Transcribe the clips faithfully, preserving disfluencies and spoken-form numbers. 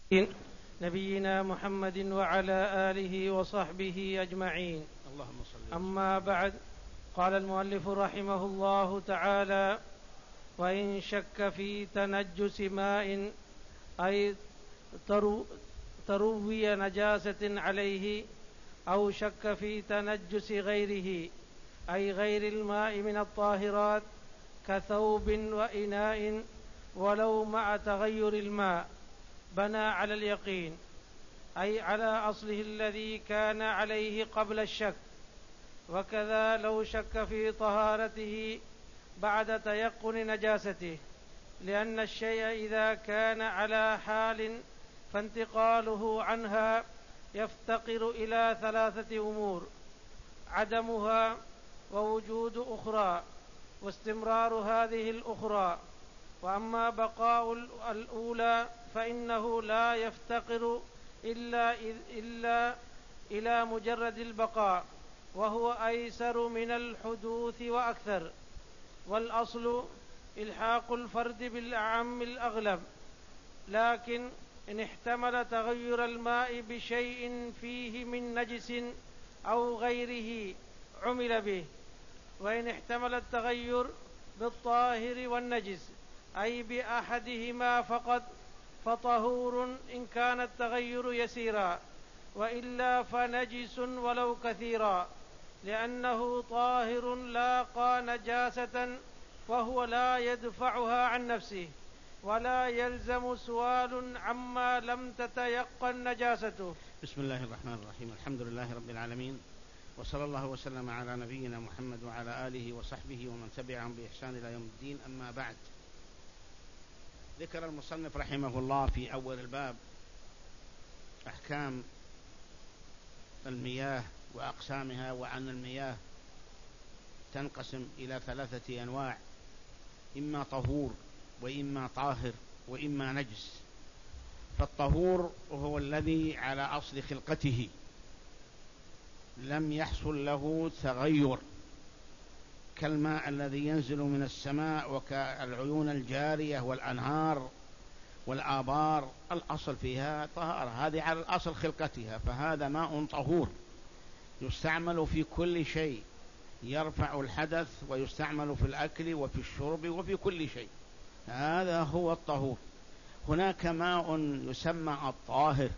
نبينا محمد وعلى آله وصحبه أجمعين. اللهم صل. أما بعد، قال المؤلف رحمه الله تعالى: وإن شك في تنجس ماء أي تروي نجاسة عليه، أو شك في تنجس غيره أي غير الماء من الطاهرات كثوب وإناء، ولو مع تغير الماء، بنى على اليقين أي على أصله الذي كان عليه قبل الشك. وكذا لو شك في طهارته بعد تيقن نجاسته، لأن الشيء إذا كان على حال فانتقاله عنها يفتقر إلى ثلاثة أمور: عدمها، ووجود أخرى، واستمرار هذه الأخرى. وأما بقاء الأولى فإنه لا يفتقر إلا, إلا إلى مجرد البقاء، وهو أيسر من الحدوث وأكثر. والأصل إلحاق الفرد بالأعم الأغلب، لكن إن احتمل تغير الماء بشيء فيه من نجس أو غيره عمل به. وإن احتمل التغير بالطاهر والنجس أي بأحدهما فقط فطهور إن كان التغير يسيرا، وإلا فنجس ولو كثيرا، لأنه طاهر لاقى نجاسة وهو لا يدفعها عن نفسه، ولا يلزم سؤال عما لم تتيقن نجاسته. بسم الله الرحمن الرحيم. الحمد لله رب العالمين، وصلى الله وسلم على نبينا محمد وعلى آله وصحبه ومن تبعهم بإحسان إلى يوم الدين. أما بعد، ذكر المصنف رحمه الله في أول الباب أحكام المياه وأقسامها، وأن المياه تنقسم إلى ثلاثة أنواع: إما طهور، وإما طاهر، وإما نجس. فالطهور هو الذي على أصل خلقته لم يحصل له تغير، كالماء الذي ينزل من السماء، وكالعيون الجارية والأنهار والآبار، الأصل فيها طهارة، هذه على الأصل خلقتها، فهذا ماء طهور يستعمل في كل شيء، يرفع الحدث، ويستعمل في الأكل وفي الشرب وفي كل شيء، هذا هو الطهور. هناك ماء يسمى الطاهر،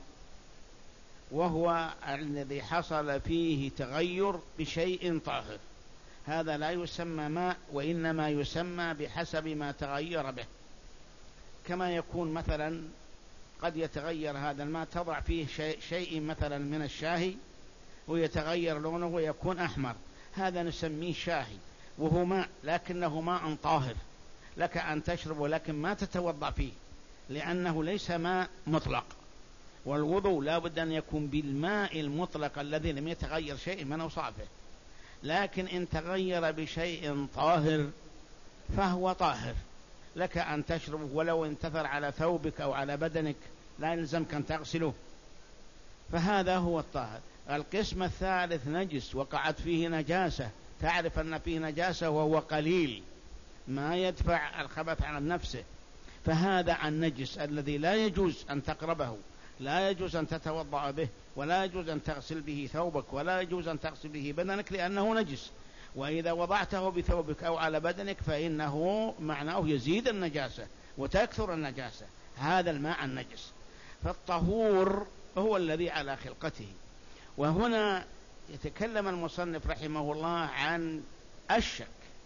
وهو الذي حصل فيه تغير بشيء طاهر، هذا لا يسمى ماء، وإنما يسمى بحسب ما تغير به. كما يكون مثلا قد يتغير هذا الماء، تضع فيه شيء, شيء مثلا من الشاهي ويتغير لونه ويكون أحمر، هذا نسميه شاهي، وهو ماء لكنه ماء طاهر، لك أن تشربه لكن ما تتوضأ فيه، لأنه ليس ماء مطلق. والوضوء لا بد أن يكون بالماء المطلق الذي لم يتغير شيء من أوصافه، لكن إن تغير بشيء طاهر فهو طاهر، لك أن تشربه ولو انتثر على ثوبك أو على بدنك، لا يلزمك أن تغسله، فهذا هو الطاهر. القسم الثالث نجس، وقعت فيه نجاسة، تعرف أن فيه نجاسة وهو قليل ما يدفع الخبث عن نفسه، فهذا النجس الذي لا يجوز أن تقربه، لا يجوز أن تتوضأ به، ولا يجوز أن تغسل به ثوبك، ولا يجوز أن تغسل به بدنك، لأنه نجس. وإذا وضعته بثوبك أو على بدنك فإنه معناه يزيد النجاسة وتكثر النجاسة، هذا الماء النجس. فالطهور هو الذي على خلقته. وهنا يتكلم المصنف رحمه الله عن الشك.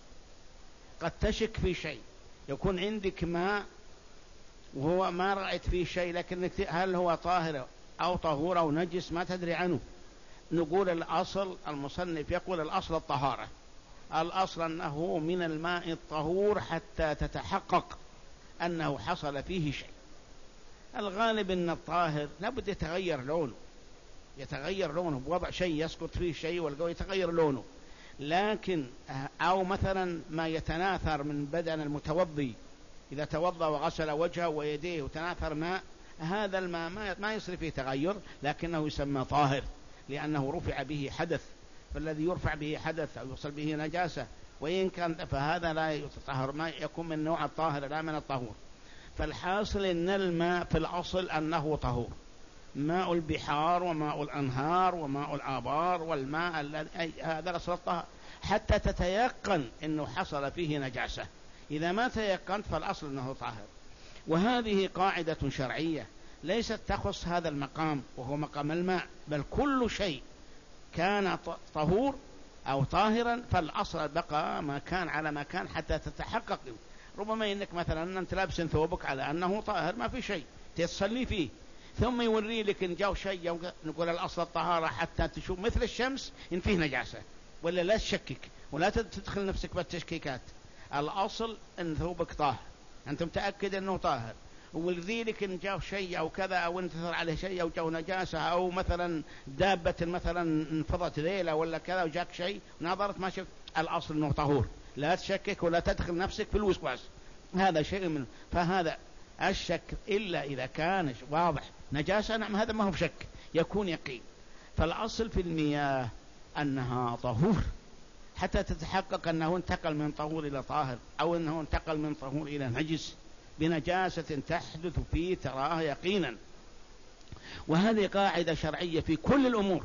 قد تشك في شيء، يكون عندك ماء وهو ما رأيت فيه شيء، لكن هل هو طاهر أو طهور أو نجس ما تدري عنه. نقول الأصل، المصنف يقول الأصل الطهارة، الأصل أنه من الماء الطهور حتى تتحقق أنه حصل فيه شيء. الغالب أن الطاهر لابد يتغير لونه، يتغير لونه بوضع شيء، يسقط فيه شيء والقوي يتغير لونه، لكن أو مثلا ما يتناثر من بدن المتوضي، إذا توضأ وغسل وجهه ويديه وتناثر ماء، هذا الماء ما يصير فيه تغير، لكنه يسمى طاهر لأنه رفع به حدث. فالذي يرفع به حدث أو يوصل به نجاسة وإن كان، فهذا لا يتطهر، ما يكون من نوع الطاهر لا من الطهور. فالحاصل أن الماء في الأصل أنه طهور، ماء البحار وماء الأنهار وماء الآبار والماء الذي هذا الأصل الطهر، حتى تتيقن أنه حصل فيه نجاسة. إذا ما تيقنت فالأصل أنه طاهر. وهذه قاعدة شرعية ليست تخص هذا المقام وهو مقام الماء، بل كل شيء كان طهور أو طاهرا فالأصل بقى ما كان على ما كان حتى تتحقق. ربما إنك مثلا أنت لابس ثوبك على أنه طاهر ما في شيء تصلي فيه، ثم يوري لك إن جاء شيء نقول الأصل الطهارة حتى تشوف مثل الشمس إن فيه نجاسة، ولا لا تشكك ولا تدخل نفسك بالتشكيكات. الأصل إن ثوبك طاهر، أنت متأكد أنه طاهر، ولذلك إن جاء شيء أو كذا أو انتثر عليه شيء أو جاء نجاسة أو مثلا دابة مثلا انفضت ذيلة ولا كذا وجاك شيء نظرت ما شفت، الأصل أنه طهور، لا تشكك ولا تدخل نفسك في الوسواس. هذا شيء من فهذا الشك إلا إذا كان واضح نجاسة، نعم هذا ما هو شك، يكون يقين. فالأصل في المياه أنها طهور حتى تتحقق أنه انتقل من طهور إلى طاهر، أو أنه انتقل من طهور إلى نجس بنجاسة تحدث فيه تراها يقينا. وهذه قاعدة شرعية في كل الأمور.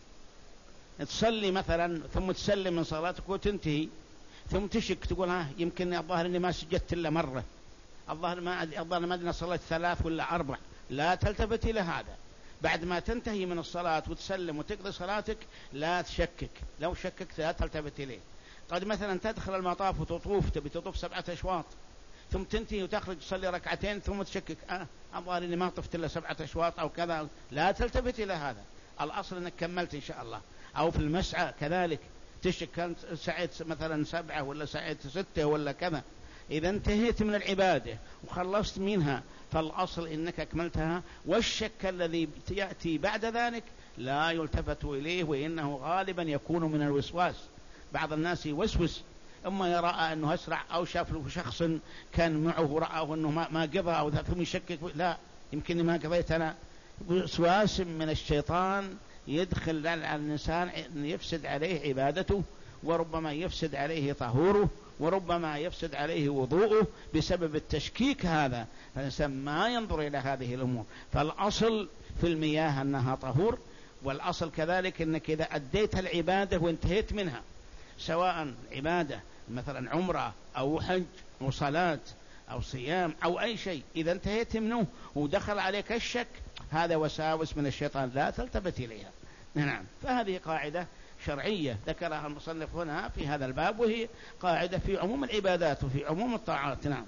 تصلي مثلا ثم تسلم من صلاتك وتنتهي ثم تشك تقول ها يمكن الظاهر أني ما سجدت إلا مرة، الظاهر ما الظاهر ما أدري صليت ثلاث ولا أربع، لا تلتفت إلى هذا. بعد ما تنتهي من الصلاة وتسلم وتقضي صلاتك لا تشكك، لو شككت لا تلتفت إليه. قد مثلا تدخل المطاف وتطوف تبي تطوف سبعة أشواط ثم تنتهي وتخرج تصلي ركعتين ثم تشكك آه الظاهر إني ما طفت إلا سبعة أشواط أو كذا، لا تلتفت إلى هذا، الأصل أنك كملت إن شاء الله. أو في المسعى كذلك تشك كانت سعيت مثلا سبعة ولا سعيت ستة ولا كذا، إذا انتهيت من العبادة وخلصت منها فالأصل إنك أكملتها. والشك الذي يأتي بعد ذلك لا يلتفت إليه، وإنه غالبا يكون من الوسواس. بعض الناس يوسوس أما يرى أنه أسرع أو شاف له شخص كان معه رأى أنه ما قضى أو ثم يشكك لا يمكن ما قضيت أنا. وسواس من الشيطان يدخل على الإنسان يفسد عليه عبادته، وربما يفسد عليه طهوره، وربما يفسد عليه وضوءه بسبب التشكيك هذا. فالإنسان ما ينظر إلى هذه الأمور. فالأصل في المياه أنها طهور، والأصل كذلك أنك إذا أديت العبادة وانتهيت منها سواء عبادة مثلا عمرة أو حج أو صلاة أو صيام أو أي شيء، إذا انتهيت منه ودخل عليك الشك هذا وساوس من الشيطان لا تلتفت إليها. نعم. فهذه قاعدة شرعية ذكرها المصنف هنا في هذا الباب، وهي قاعدة في عموم العبادات وفي عموم الطاعات. نعم.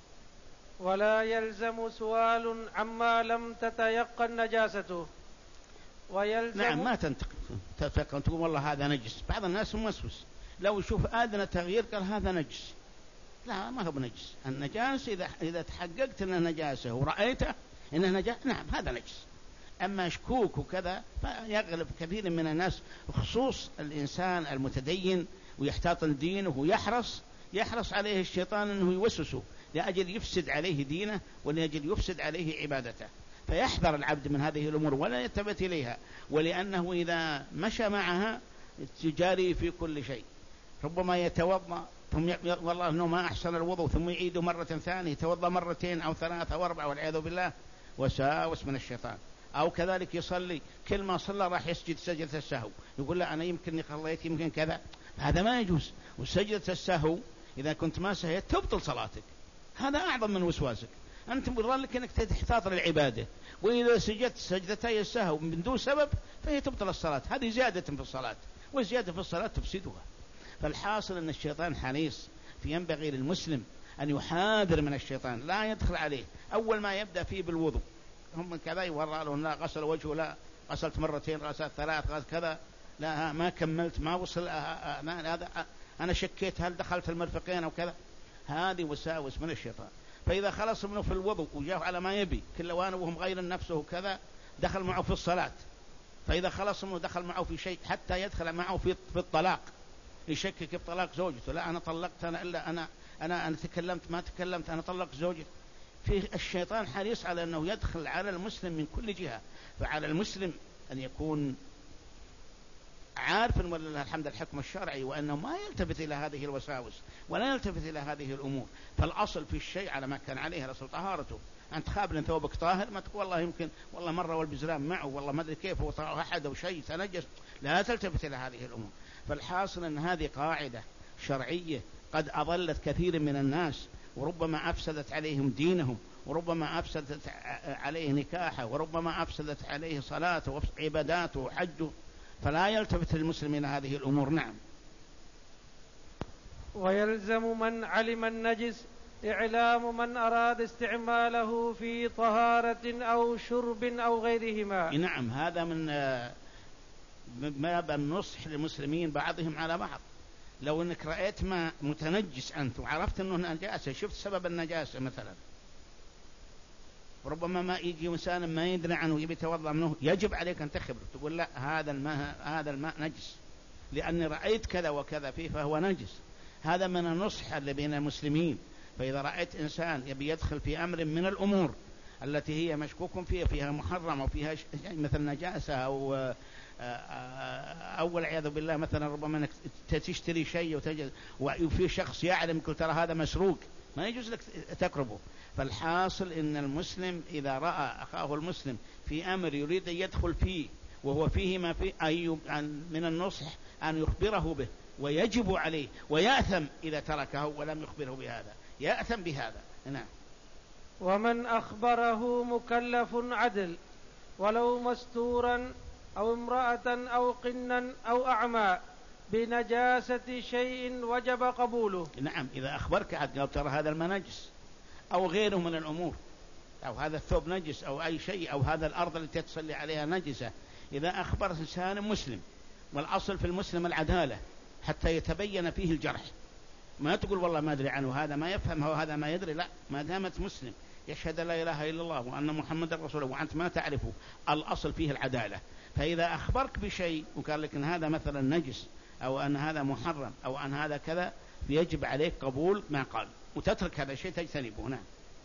ولا يلزم سؤال عما لم تتيقن نجاسته. ويلزم نعم ما تنتقل تقول والله هذا نجس. بعض الناس موسوس لو يشوف آذن تغيير قال هذا نجس، لا ما هو بنجس. النجاس إذا إذا تحققت أنه نجاسة ورأيته أنه نجاس نعم هذا نجس. أما شكوك وكذا فيغلب كثير من الناس، خصوص الإنسان المتدين ويحتاط دينه ويحرص يحرص عليه الشيطان أنه يوسوسه لأجل يفسد عليه دينه ولأجل يفسد عليه عبادته. فيحذر العبد من هذه الأمور ولا يلتفت إليها، ولأنه إذا مشى معها تجاري في كل شيء. ربما يتوضأ ثم والله أنه ما أحسن الوضوء ثم يعيده مرة ثانية، يتوضأ مرتين أو ثلاثة أو أربعة والعياذ بالله، وساوس من الشيطان. أو كذلك يصلي كل ما صلى راح يسجد سجدة السهو، يقول لا أنا يمكن خليت يمكن كذا، هذا ما يجوز. وسجدة السهو إذا كنت ما سهيت تبطل صلاتك، هذا أعظم من وسواسك. أنت بظلك أنك تحتاط للعبادة، وإذا سجدت سجدتي السهو من دون سبب فهي تبطل الصلاة، هذه زيادة في الصلاة، والزيادة في الصلاة تفسدها. فالحاصل أن الشيطان حريص، فينبغي للمسلم أن يحاذر من الشيطان، لا يدخل عليه أول ما يبدأ فيه بالوضوء. هم كذا يورى لهم لا غسل وجهه، لا غسلت مرتين غسلت ثلاث غسل كذا، لا ما كملت ما وصل هذا أنا شكيت هل دخلت المرفقين أو كذا. هذه وساوس من الشيطان. فإذا خلص منه في الوضوء وجاء على ما يبي كل وانه وهم غير نفسه وكذا دخل معه في الصلاة. فإذا خلص منه دخل معه في شيء حتى يدخل معه في في الطلاق، يشكك بطلاق زوجته، لا أنا طلقت أنا إلا أنا أنا أنا تكلمت ما تكلمت أنا طلقت زوجي. في الشيطان حريص على أنه يدخل على المسلم من كل جهة. فعلى المسلم أن يكون عارف ولله الحمد الحكم الشرعي وأنه ما يلتفت إلى هذه الوساوس ولا يلتفت إلى هذه الأمور. فالأصل في الشيء على ما كان عليه الأصل طهارته. أنت خابل ثوبك طاهر، ما تقول والله يمكن والله مرة والبزرام معه والله ما أدري كيف وأحد أو شيء تنجس، لا تلتفت إلى هذه الأمور. فالحاصل أن هذه قاعدة شرعية قد أضلت كثير من الناس، وربما أفسدت عليهم دينهم، وربما أفسدت عليه نكاحه، وربما أفسدت عليه صلاته وعباداته وحجه. فلا يلتفت المسلم إلى هذه الأمور. نعم. ويلزم من علم النجس إعلام من أراد استعماله في طهارة أو شرب أو غيرهما. نعم، هذا من باب النصح للمسلمين بعضهم على بعض. لو أنك رأيت ما متنجس أنت وعرفت أنه نجاسة، شفت سبب النجاسة مثلا، وربما ما يجي إنسان ما يدري عنه يبي يتوضأ منه، يجب عليك أن تخبر تقول لا هذا الماء هذا الماء نجس لأني رأيت كذا وكذا فيه فهو نجس. هذا من النصح اللي بين المسلمين. فإذا رأيت إنسان يبي يدخل في أمر من الأمور التي هي مشكوك فيها فيها محرم أو فيها مثل نجاسة أو أو والعياذ بالله مثلا ربما أنك تشتري شيء وتجد وفي شخص يعلم قلت ترى هذا مسروق، ما يجوز لك تقربه. فالحاصل إن المسلم إذا رأى أخاه المسلم في أمر يريد أن يدخل فيه وهو فيه ما فيه أي من النصح أن يخبره به، ويجب عليه ويأثم إذا تركه ولم يخبره بهذا، يأثم بهذا. نعم. ومن أخبره مكلف عدل ولو مستورا أو امرأة أو قنا أو أعمى بنجاسة شيء وجب قبوله. نعم، إذا أخبرك عدل أو ترى هذا المنجس أو غيره من الأمور، أو هذا الثوب نجس أو أي شيء، أو هذا الأرض التي تصلي عليها نجسة، إذا أخبر إنسان مسلم، والأصل في المسلم العدالة حتى يتبين فيه الجرح، ما تقول والله ما أدري عنه هذا ما يفهم هو هذا ما يدري، لا، ما دامت مسلم يشهد لا إله إلا الله وأن محمد رسول الله وأنت ما تعرفه، الأصل فيه العدالة. فإذا أخبرك بشيء وقال لك أن هذا مثلا نجس أو أن هذا محرم أو أن هذا كذا، يجب عليك قبول ما قال وتترك هذا الشيء تجتنبه. نعم.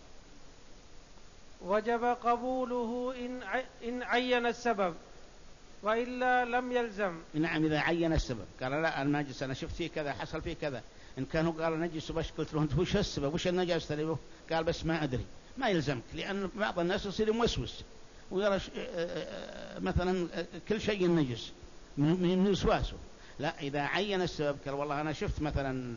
وجب قبوله إن عين السبب وإلا لم يلزم. نعم، إذا عين السبب قال لا النجس أنا شفت فيه كذا حصل فيه كذا، إن كانوا قال نجس بس قلت له أنت وش السبب وش النجاسة اللي قال بس ما أدري، ما يلزمك، لأن بعض الناس يصير موسوس ويرى مثلا كل شيء نجس من وسواسه. لا، إذا عين السبب قال والله أنا شفت مثلا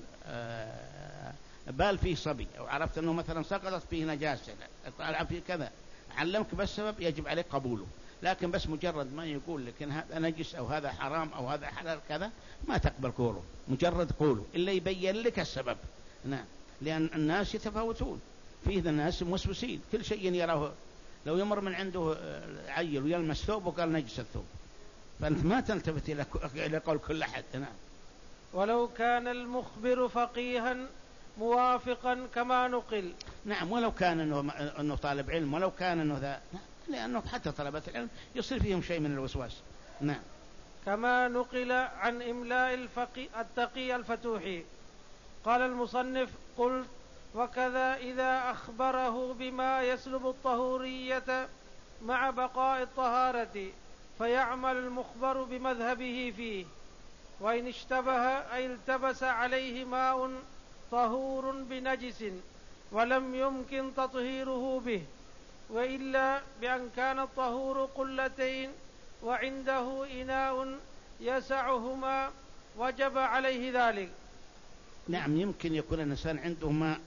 بال فيه صبي أو عرفت أنه مثلا سقطت فيه نجاسة طالع فيه كذا، علمك بس سبب يجب عليك قبوله. لكن بس مجرد ما يقول لك إن هذا نجس أو هذا حرام أو هذا حلال كذا ما تقبل قوله، مجرد قوله إلا يبين لك السبب. نعم، لأن الناس يتفاوتون، فيه الناس موسوسين كل شيء يراه، لو يمر من عنده عيل ويلمس ثوب وقال نجس الثوب، فأنت ما تلتفت إلى قول كل أحد. نعم. ولو كان المخبر فقيها موافقا كما نقل. نعم، ولو كان إنه, إنه طالب علم، ولو كان إنه ذا، لأنه حتى طلبة العلم يصير فيهم شيء من الوسواس. نعم. كما نقل عن إملاء الفقي التقي الفتوحي. قال المصنف: قلت: وكذا إذا أخبره بما يسلب الطهورية مع بقاء الطهارة فيعمل المخبر بمذهبه فيه، وإن اشتبه أي التبس عليه ماء طهور بنجس ولم يمكن تطهيره به، وإلا بأن كان الطهور قلتين وعنده إناء يسعهما وجب عليه ذلك. نعم، يمكن يكون الإنسان عنده ماء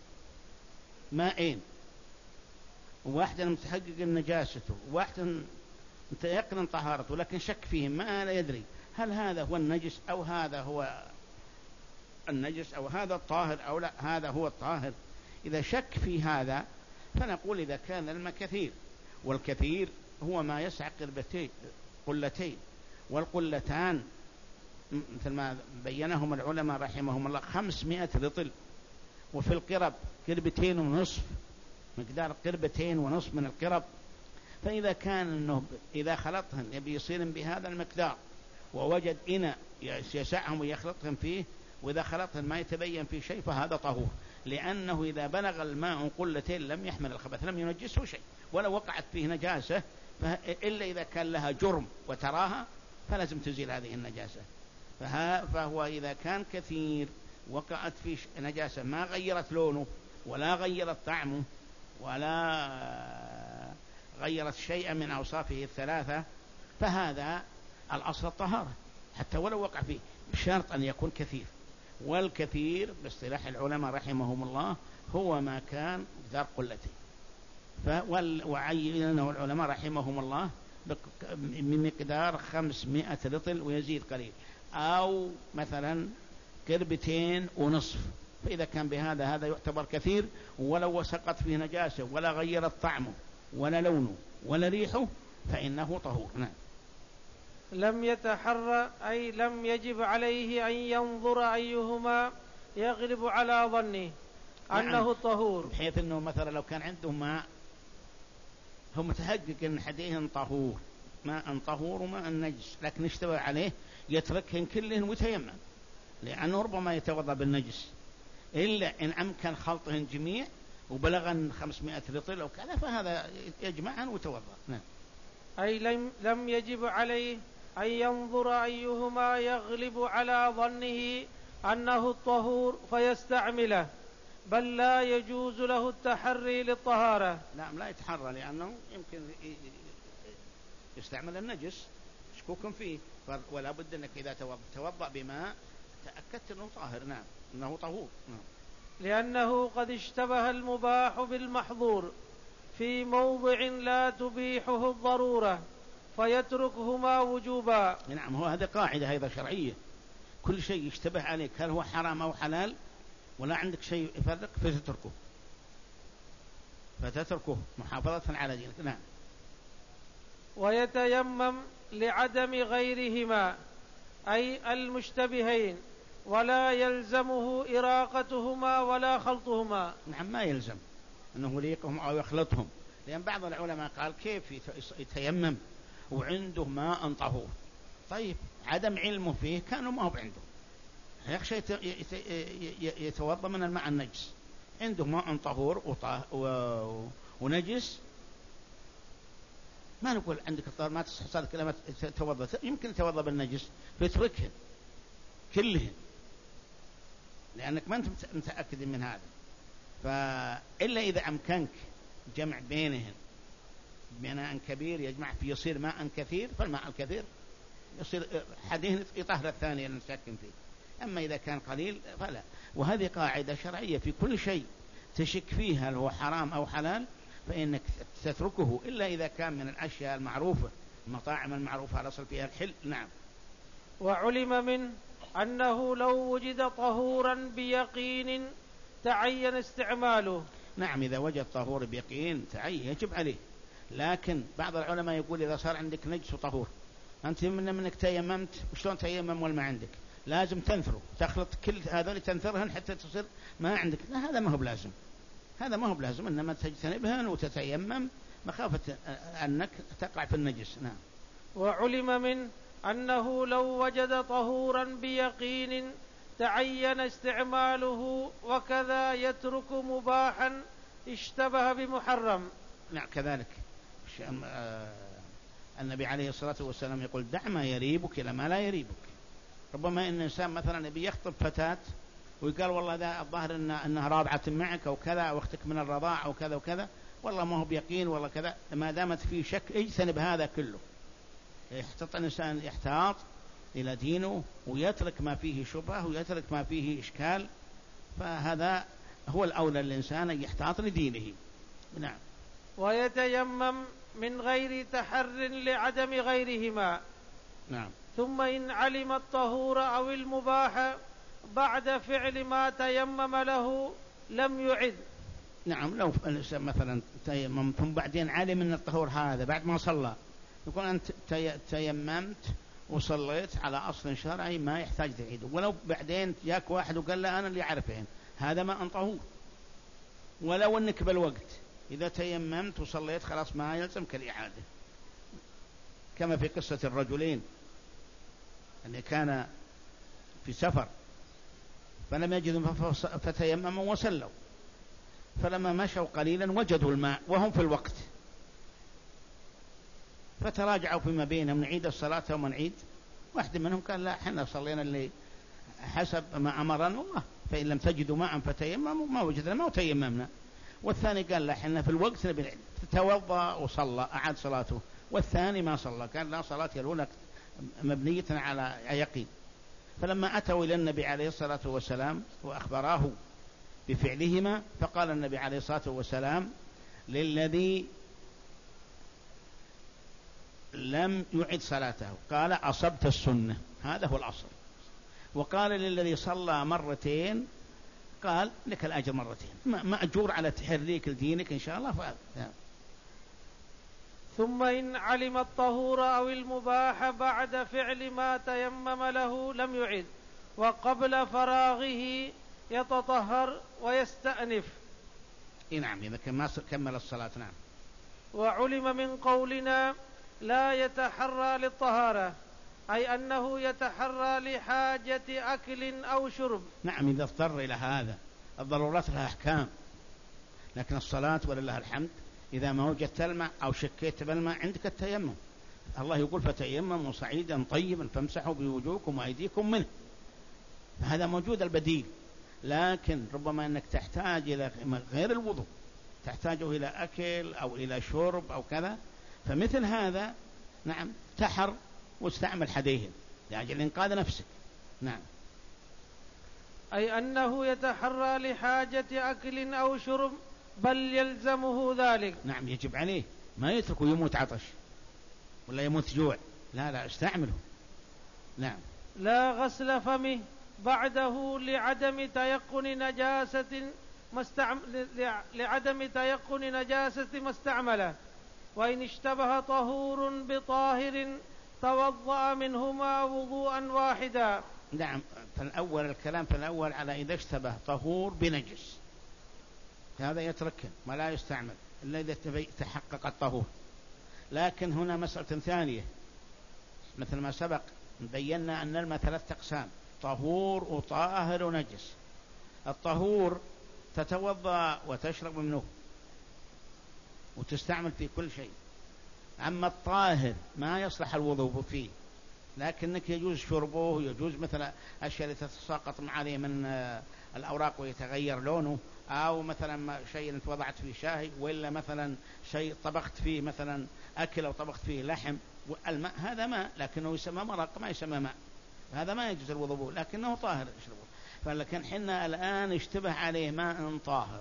ماءين، واحدا متحقق نجاسته وواحدا متيقن طهارته، لكن شك فيهم ما لا يدري هل هذا هو النجس أو هذا هو النجس أو هذا الطاهر أو لا هذا هو الطاهر. إذا شك في هذا فنقول إذا كان الماء كثير، والكثير هو ما يسع قربتين قلتين، والقلتان مثل ما بينهم العلماء رحمهم الله خمسمائة رطل، وفي القرب قربتين ونصف، مقدار قربتين ونصف من القرب. فإذا كان إنه إذا خلطهم يبي يصير بهذا المقدار ووجد إناء يسعهم ويخلطهم فيه، وإذا خلطهم ما يتبين فيه شيء فهذا طهور، لأنه إذا بلغ الماء قلتين لم يحمل الخبث، لم ينجسه شيء، ولو وقعت فيه نجاسة إلا إذا كان لها جرم وتراها فلازم تزيل هذه النجاسة. فهو إذا كان كثير وقعت فيه نجاسة ما غيرت لونه ولا غيرت طعمه ولا غيرت شيئا من أوصافه الثلاثة، فهذا الأصل الطهارة حتى ولو وقع فيه، بشرط أن يكون كثير. والكثير باصطلاح العلماء رحمهم الله هو ما كان ذر قلته. وعينه العلماء رحمهم الله من مقدار خمسمائة رطل ويزيد قليل، أو مثلا قربتين ونصف. فإذا كان بهذا هذا يعتبر كثير، ولو سقط فيه نجاسة ولا غيرت طعمه ولا لونه ولا ريحه فإنه طهور. نعم. لم يتحرى أي لم يجب عليه أن ينظر أيهما يغلب على ظنه أنه نعم. طهور، بحيث أنه مثلا لو كان عنده ماء هو متحقق أن حديهن طهور، ماء طهور وماء نجس، لكن اشتبه عليه يتركهن كلهن ويتيمم، لأنه ربما يتوضأ بالنجس، إلا إن أمكن خلطهن جميع وبلغن خمسمائة رطل أو كذا فهذا يجمعهن ويتوضأ. نعم. أي لم, لم يجب عليه أن ينظر أيهما يغلب على ظنه أنه الطهور فيستعمله، بل لا يجوز له التحري للطهارة. نعم لا يتحرى، لأنه يمكن يستعمل النجس شكوك فيه، ولا بد أنك إذا توضأ بماء تأكدت أنه طاهر. نعم أنه طهور. نعم. لأنه قد اشتبه المباح بالمحظور في موضع لا تبيحه الضرورة فيتركهما وجوبا. نعم، هو هذا قاعدة أيضا شرعية، كل شيء يشتبه عليك هل هو حرام أو حلال ولا عندك شيء يفرق فتتركه فتتركه محافظة على دينك. نعم. ويتيمم لعدم غيرهما أي المشتبهين، ولا يلزمه إراقتهما ولا خلطهما. نعم ما يلزم أنه يليقهم أو يخلطهم، لأن بعض العلماء قال كيف يتيمم وعنده ماء طهور؟ طيب عدم علمه فيه كانوا ما هو عنده، يخشى يتوضأ من الماء النجس، عنده ماء طهور ونجس، ما نقول عندك الطهر ما تصحصل كلمة توضأ، يمكن يتوضأ بالنجس فيتركهن كلهن لأنك ما أنت متأكد من هذا. فإلا إذا أمكنك جمع بينهن بماء كبير يجمع في يصير ماء كثير، فالماء الكثير يصير حديث يطهر الثاني اللي نسكن فيه، أما إذا كان قليل فلا. وهذه قاعدة شرعية في كل شيء تشك فيها هل هو حرام أو حلال فإنك تتركه، إلا إذا كان من الأشياء المعروفة المطاعم المعروفة الأصل فيها الحل. نعم. وعلم منه أنه لو وجد طهورا بيقين تعين استعماله. نعم إذا وجد طهور بيقين تعين يجب عليه، لكن بعض العلماء يقول إذا صار عندك نجس وطهور أنت من منك تيممت وشلون تيمم والما عندك، لازم تنثره تخلط كل هذول تنثرهن حتى تصير ما عندك، لا هذا ما هو بلازم، هذا ما هو بلازم، إنما تجتنبهن وتتيمم مخافة أنك تقع في النجس. نعم. وعلم من أنه لو وجد طهورا بيقين تعين استعماله، وكذا يترك مباحا اشتبه بمحرم. نعم كذلك النبي عليه الصلاة والسلام يقول دع ما يريبك إلى ما لا يريبك. ربما إن إنسان مثلا يبي يخطب فتاة ويقال والله ذا الظاهر إن إنها رابعة معك أو كذا أو أختك من الرضاع أو كذا وكذا، والله ما هو بيقين والله كذا، ما دامت في شك اجتنب هذا كله. يحتاط الإنسان يحتاط إلى دينه ويترك ما فيه شبهة ويترك ما فيه إشكال، فهذا هو الأولى للإنسان أن يحتاط لدينه. نعم. ويتيمم من غير تحر لعدم غيرهما. نعم. ثم إن علم الطهور أو المباح بعد فعل ما تيمم له لم يعد. نعم لو الإنسان مثلا تيمم ثم بعدين علم أن الطهور هذا بعد ما صلى، يكون أنت تيممت وصليت على أصل شرعي ما يحتاج تعيده، ولو بعدين جاك واحد وقال لا أنا اللي أعرفين هذا ما أن طهور، ولو أنك بالوقت إذا تيممت وصليت خلاص ما يلزمك الإعادة، كما في قصة الرجلين اللي كان في سفر فلم يجدوا فتيمموا وصلوا، فلما مشوا قليلا وجدوا الماء وهم في الوقت فتراجعوا فيما بينهم نعيد الصلاة وما نعيد، واحد منهم قال لا حنا صلينا اللي حسب ما أمرنا الله، فإن لم تجدوا ماء فتيمموا، ما وجدنا ما تيممنا. والثاني قال لا حنا في الوقت توضأ وصلى أعاد صلاته، والثاني ما صلى، قال لا صلاة الأولى مبنية على يقين. فلما أتوا إلى النبي عليه الصلاة والسلام وأخبراه بفعلهما، فقال النبي عليه الصلاة والسلام للذي لم يعد صلاته قال أصبت السنة، هذا هو الأصل. وقال للذي صلى مرتين قال لك الأجر مرتين، مأجور على تحريك لدينك إن شاء الله. فهذا. ثم إن علم الطهور أو المباح بعد فعل ما تيمم له لم يعد، وقبل فراغه يتطهر ويستأنف. نعم إذا كان كمل الصلاة. نعم. وعلم من قولنا لا يتحرى للطهارة أي أنه يتحرى لحاجة أكل أو شرب. نعم إذا اضطر إلى هذا، الضرورات لها أحكام، لكن الصلاة ولله الحمد إذا ما وجدت الماء أو شكيت بالماء عندك التيمم. الله يقول فتيمموا صعيدا طيبا فامسحوا بوجوهكم وأيديكم منه، فهذا موجود البديل. لكن ربما أنك تحتاج إلى غير الوضوء، تحتاجه إلى أكل أو إلى شرب أو كذا، فمثل هذا نعم تحر واستعمل حديهم لأجل إنقاذ نفسك. نعم. أي أنه يتحرى لحاجة أكل أو شرب بل يلزمه ذلك. نعم يجب عليه، ما يتركه يموت عطش ولا يموت جوع، لا لا استعمله. نعم. لا غسل فمه بعده لعدم تيقن نجاسة مستعم... لعدم تيقن نجاسة ما استعمله، وإن اشتبه طهور بطاهر توضأ منهما وضوءا واحدا. نعم. فالأول الكلام فالأول على إذا اشتبه طهور بنجس، هذا يتركه ما لا يستعمل إلا إذا تحقق الطهور. لكن هنا مسألة ثانية، مثل ما سبق بينا أن الماء ثلاثة أقسام، طهور وطاهر ونجس. الطهور تتوضأ وتشرب منه وتستعمل في كل شيء، أما الطاهر ما يصلح الوضوء فيه، لكنك يجوز شربه، يجوز مثل أشياء تتساقط عليه من الأوراق ويتغير لونه، أو مثلا شيء أنت وضعت فيه شاهي، وإلا مثلا شيء طبخت فيه مثلا أكل أو طبخت فيه لحم، الماء هذا ماء لكنه يسمى مرق ما يسمى ماء، هذا ما يجوز الوضوء لكنه طاهر يشربه. فلكن حنا الآن اشتبه عليه ماء طاهر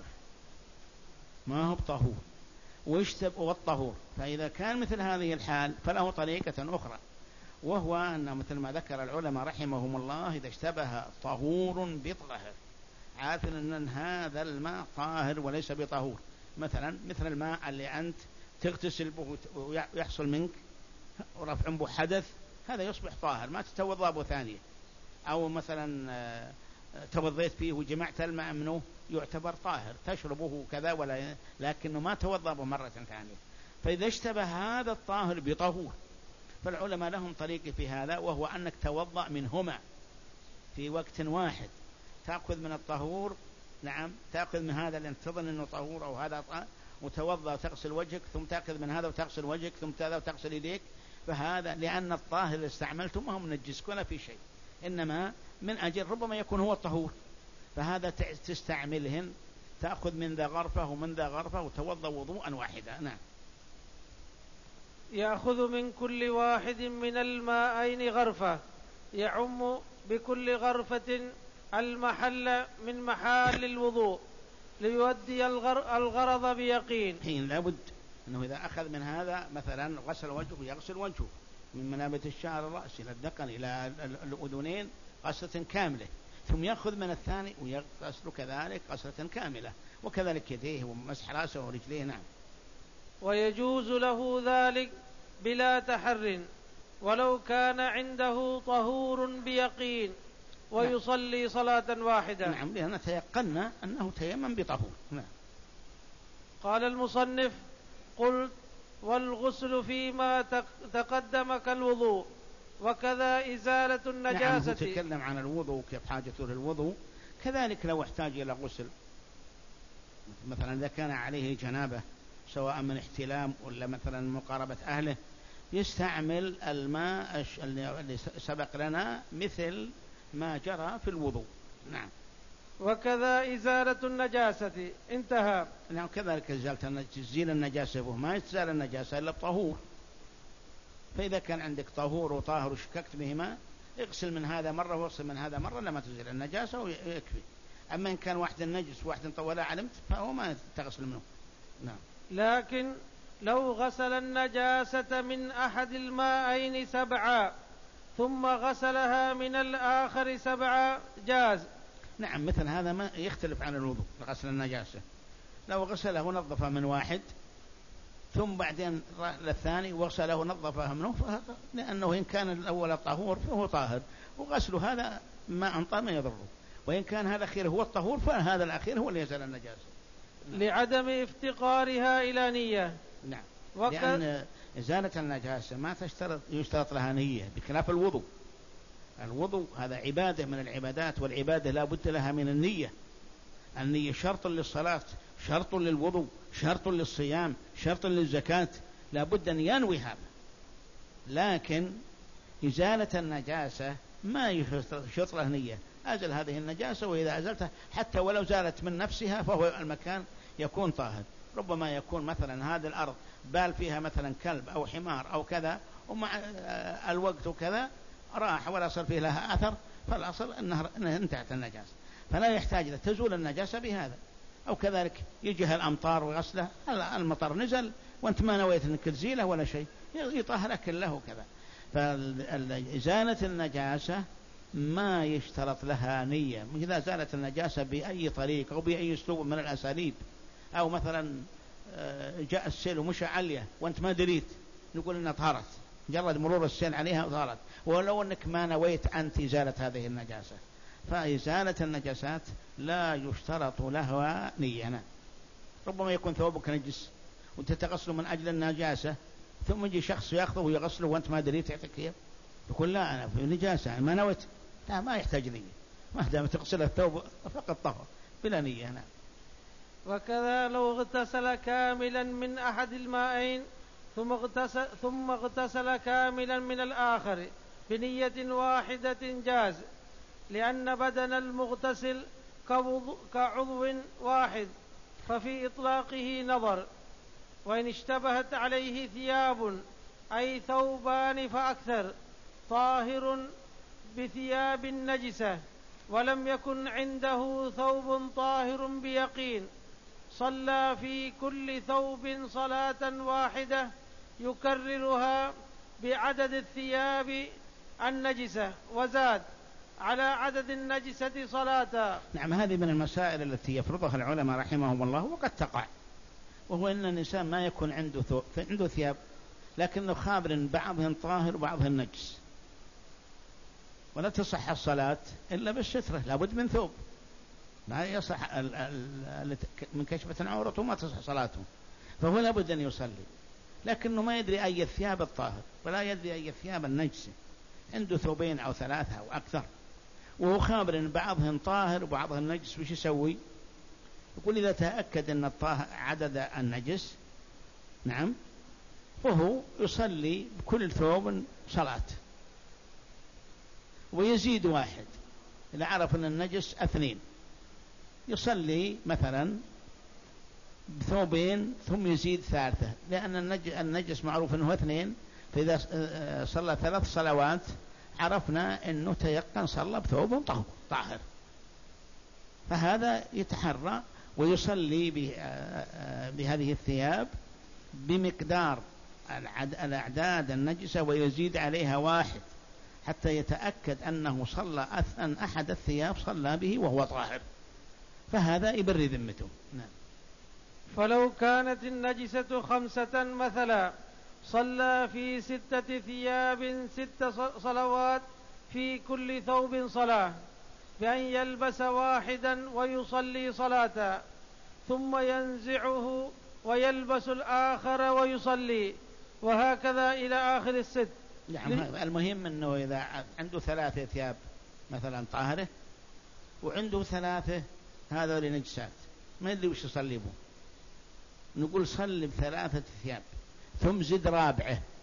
ما هو بطهور واشتبه والطهور، فإذا كان مثل هذه الحال فله طريقة أخرى، وهو أن مثل ما ذكر العلماء رحمهم الله إذا اشتبه طهور بطاهر، عارف أن هذا الماء طاهر وليس بطهور، مثلا مثل الماء اللي أنت تغتسل به ويحصل منك رفع به حدث، هذا يصبح طاهر ما تتوضأ به ثانية، أو مثلا توضيت فيه وجمعت الماء منه يعتبر طاهر تشربه كذا ولا، لكنه ما توضأ به مرة ثانية. فإذا اشتبه هذا الطاهر بطهور فالعلماء لهم طريق في هذا، وهو أنك توضأ منهما في وقت واحد، تأخذ من الطهور نعم تأخذ من هذا اللي تظن أنه طهور أو هذا طهور وتوضأ وتغسل وجهك، ثم تأخذ من هذا وتغسل وجهك، ثم تأخذ وتغسل يديك، فهذا لأن الطاهر اللي استعملته ما هو منجسك ولا في شيء، إنما من أجل ربما يكون هو الطهور، فهذا تستعملهن، تأخذ من ذا غرفة ومن ذا غرفة وتوضأ وضوءا واحدا. نعم. يأخذ من كل واحد من الماءين غرفة، يعم بكل غرفة المحل من محال الوضوء ليؤدي الغرض بيقين. حين لابد أنه إذا أخذ من هذا مثلا غسل وجهه يغسل وجهه من منابت الشعر الرأس إلى الذقن إلى الأذنين غسلة كاملة، ثم يأخذ من الثاني ويغسل كذلك غسلة كاملة، وكذلك يديه ومسح رأسه ورجليه. نعم. ويجوز له ذلك بلا تحر ولو كان عنده طهور بيقين ويصلي نعم. صلاة واحدة. نعم لأننا تيقنا أنه تيمم بطهور. نعم. قال المصنف قلت والغسل فيما تقدم كالوضوء وكذا إزالة النجاسة. نعم تكلم عن الوضوء كيف حاجته للوضوء، كذلك لو احتاج إلى غسل مثلا إذا كان عليه جنابة سواء من احتلام ولا مثلا مقاربة أهله، يستعمل الماء اللي سبق لنا مثل ما جرى في الوضوء. نعم. وكذا إزالة النجاسة. انتهى. نعم كذلك إزالة تزيل النجاسة، ما يتزال النجاسة إلا بطهور. فإذا كان عندك طهور وطاهر وشككت بهما اغسل من هذا مرة واغسل من هذا مرة لما تزيل النجاسة ويكفي. أما إن كان واحد نجس وواحد ولا علمت فهو ما تغسل منه. نعم. لكن لو غسل النجاسة من أحد الماءين سبعا ثم غسلها من الآخر سبعا جاز. نعم مثل هذا ما يختلف عن الوضوء. غسل النجاسة لو غسله ونظفه من واحد ثم بعدين للثاني وغسله ونظفه منه، لأنه إن كان الأول طهور فهو طاهر، وغسل هذا ما أنطى ما يضره، وإن كان هذا الأخير هو الطهور فهذا الأخير هو اللي يزال النجاسة. لعدم افتقارها إلى نية. نعم. وك... لأن إزالة النجاسة ما تشترط يشترط لها نية بخلاف الوضوء. الوضوء هذا عبادة من العبادات، والعبادة لا بد لها من النية. النية شرط للصلاة، شرط للوضوء، شرط للصيام، شرط للزكاة، لا بد أن ينوي هذا. لكن إزالة النجاسة ما يشترط لها نية. أزل هذه النجاسة، وإذا أزلتها حتى ولو زالت من نفسها فهو المكان يكون طاهر. ربما يكون مثلا هذه الأرض بال فيها مثلا كلب أو حمار أو كذا، ومع الوقت وكذا راح ولا صار فيه لها أثر، فالأصل أنها انتهت النجاسة، فلا يحتاج تزول النجاسة بهذا. أو كذلك يجيها الأمطار وغسله، المطر نزل وأنت ما نويت أنك تزيله ولا شيء، يطهر كله كذا. فإزالة النجاسة ما يشترط لها نية. إذا زالت النجاسة بأي طريق أو بأي أسلوب من الأساليب، أو مثلا جاء السيل ومشى عليه وأنت ما دريت، نقول إنها طهرت، مجرد مرور السيل عليها طهرت، ولو أنك ما نويت أنت إزالة هذه النجاسة. فإزالة النجاسات لا يشترط لها نية. ربما يكون ثوبك نجس وأنت تغسله من أجل النجاسة، ثم يجي شخص يأخذه ويغسله وأنت ما دريت، يعطيك كيف؟ يقول لا أنا في نجاسة ما نويت. لا، ما يحتاج نية، ما دام تغسل الثوب فقط طهر بلا نية. نعم. وكذا لو اغتسل كاملا من أحد المائين ثم اغتسل, ثم اغتسل كاملا من الآخر بنية واحدة جاز، لأن بدن المغتسل كعضو واحد، ففي إطلاقه نظر. وإن اشتبهت عليه ثياب أي ثوبان فأكثر طاهر بثياب نجسة ولم يكن عنده ثوب طاهر بيقين، صلى في كل ثوب صلاة واحدة يكررها بعدد الثياب النجسة، وزاد على عدد النجسة صلاة. نعم. هذه من المسائل التي يفرضها العلماء رحمهم الله، وقد تقع، وهو أن الإنسان ما يكون عنده ثوب عنده ثياب لكنه خابر بعضهم طاهر وبعضهم نجس، ولا تصح الصلاة إلا بالسترة، لابد من ثوب، لا يصح من كشفة عورته ما تصح صلاته، فهو لابد أن يصلي، لكنه ما يدري أي الثياب الطاهر ولا يدري أي الثياب النجسة، عنده ثوبين أو ثلاثة أو أكثر، وهو خابر إن بعضهم طاهر وبعضهم نجس، وش يسوي؟ يقول إذا تأكد أن الطاهر عدد النجس، نعم، فهو يصلي بكل ثوب صلاة، ويزيد واحد إذا عرف أن النجس اثنين، يصلي مثلا بثوبين ثم يزيد ثالثة، لأن النجس معروف أنه اثنين، فإذا صلى ثلاث صلوات عرفنا أنه تيقن صلى بثوب طاهر، فهذا يتحرى ويصلي بهذه الثياب بمقدار الأعداد النجسة ويزيد عليها واحد حتى يتأكد أنه صلى أن أحد الثياب صلى به وهو طاهر، فهذا يبرئ ذمته. نعم. فلو كانت النجسة خمسة مثلا صلى في ستة ثياب ست صلوات في كل ثوب صلاة، بأن يلبس واحدا ويصلي صلاة ثم ينزعه ويلبس الآخر ويصلي، وهكذا إلى آخر الست. نعم. المهم أنه إذا عنده ثلاثة ثياب مثلا طاهرة وعنده ثلاثة هذا لنجسات ما يدري وش يصلي به، نقول صلي بثلاثة ثياب ثم زد رابعة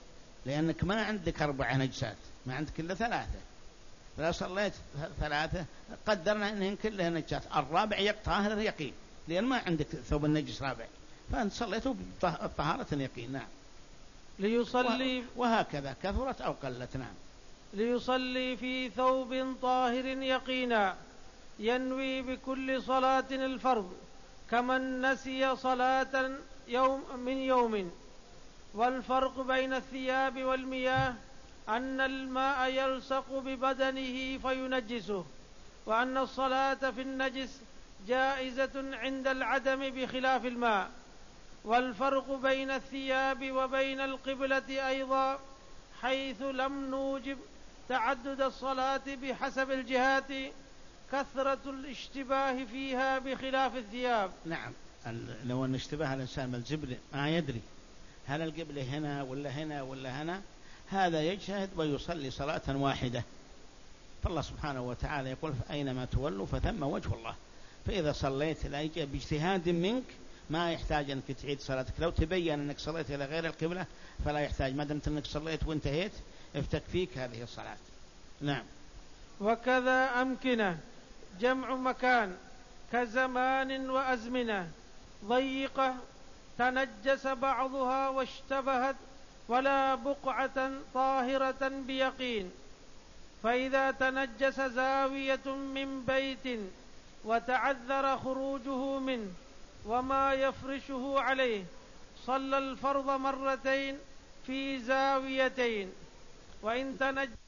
لأنك ما عندك أربع نجسات، ما عندك إلا ثلاثة، فلو صليت ثلاثة قدرنا أنهن كلها نجسات، الرابع طاهر يقين، لأن ما عندك ثوب النجس رابع، فأنت صليته بطهارة يقين. نعم. ليصلي وهكذا كثرت أو قلت. نعم. ليصلي في ثوب طاهر يقينا، ينوي بكل صلاة الفرض كمن نسي صلاة يوم من يوم. والفرق بين الثياب والمياه أن الماء يلصق ببدنه فينجسه، وأن الصلاة في النجس جائزة عند العدم بخلاف الماء. والفرق بين الثياب وبين القبلة أيضا، حيث لم نوجب تعدد الصلاة بحسب الجهات كثرة الاشتباه فيها بخلاف الثياب. نعم. لو أن اشتباه الإنسان بالجبل ما يدري هل القبلة هنا ولا هنا ولا هنا، هذا يجتهد ويصلي صلاة واحدة. فالله سبحانه وتعالى يقول أينما تولوا فثم وجه الله. فإذا صليت الأيجاب باجتهاد منك ما يحتاج أنك تعيد صلاتك. لو تبين أنك صليت إلى غير القبلة فلا يحتاج، ما دمت أنك صليت وانتهيت افتكفيك هذه الصلاة. نعم. وكذا أمكنة جمع مكان كزمان وأزمنة ضيقة تنجس بعضها واشتبهت، ولا بقعة طاهرة بيقين. فإذا تنجس زاوية من بيت وتعذر خروجه منه وما يفرشه عليه، صلى الفرض مرتين في زاويتين. وإن تنجس